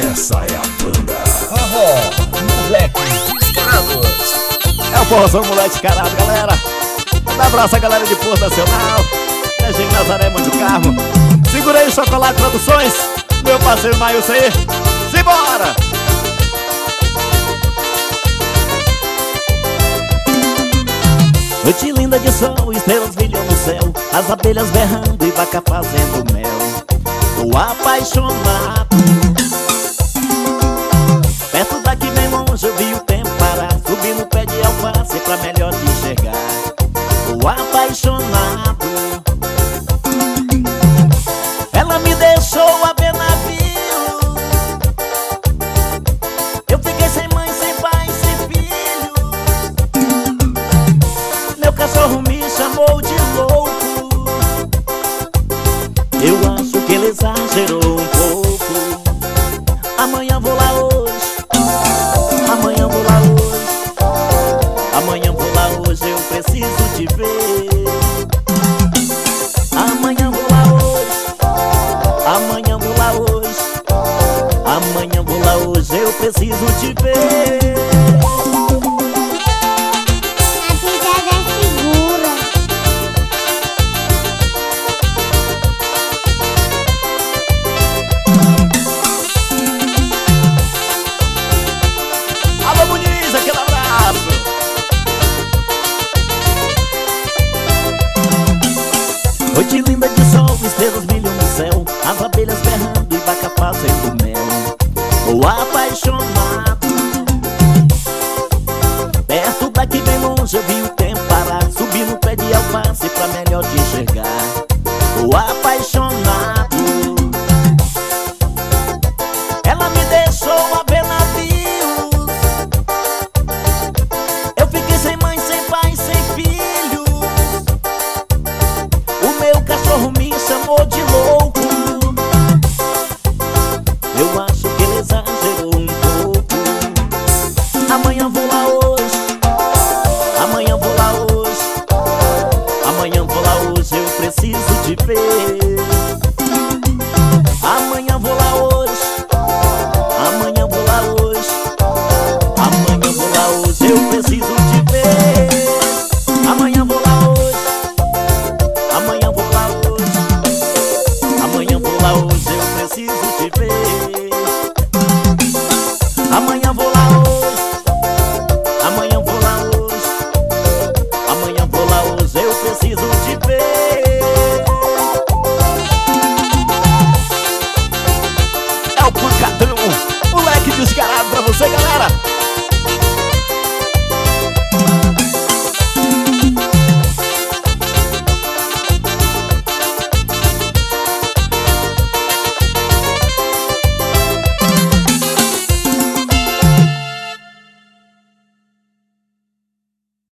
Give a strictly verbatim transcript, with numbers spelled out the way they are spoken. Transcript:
Essa é a banda Forró Moleque Descarados. É o forrozão moleque descarado, galera. Um abraço a galera de Porto Nacional, Engenho Nazaré, Monte do Carmo. Segura aí, Chocolate Produções, meu parceiro Maílson aí. Simbora! Noite linda de sol, estrelas brilham no céu, as abelhas berrando e vaca fazendo mel. Tô apaixonado. Perto daqui bem longe eu vi o tempo parar, subi no pé de alface pra melhor te enxergar. Tô apaixonado. Ela me deixou a ver navio, eu fiquei sem mãe, sem pai, sem filho. Meu cachorro me chamou de louco, eu acho que ele exagerou um pouco. Amanhã vou lá hoje, amanhã vou lá hoje, amanhã vou lá hoje, eu preciso te ver. Amanhã vou lá hoje, amanhã vou lá hoje, amanhã vou lá hoje, eu preciso te ver. A pisada é segura. Alô Muniz, aquele abraço. Noite linda de sol, estrelas brilham no céu, as abelhas berrando e vaca fazendo mel. Tô apaixonado. Perto daqui bem longe eu vi o tempo parar, subi no pé de alface pra melhor te enxergar. Tô apaixonado. Ela me deixou a ver navios, eu fiquei sem mãe, sem pai, sem filho. O meu cachorro me chamou de louco, eu acho que ele exagerou um pouco. Amanhã vou lá hoje, amanhã vou lá hoje, amanhã vou lá hoje, eu preciso te ver. Amanhã vou lá hoje, amanhã vou lá hoje, amanhã vou lá hoje, eu preciso te ver. Amanhã vou lá hoje, amanhã vou lá hoje, amanhã vou lá hoje, eu preciso te ver. Amanhã vou lá hoje, amanhã vou lá hoje, amanhã vou lá hoje, eu preciso te ver. É o pancadão, moleque descarado pra você, galera.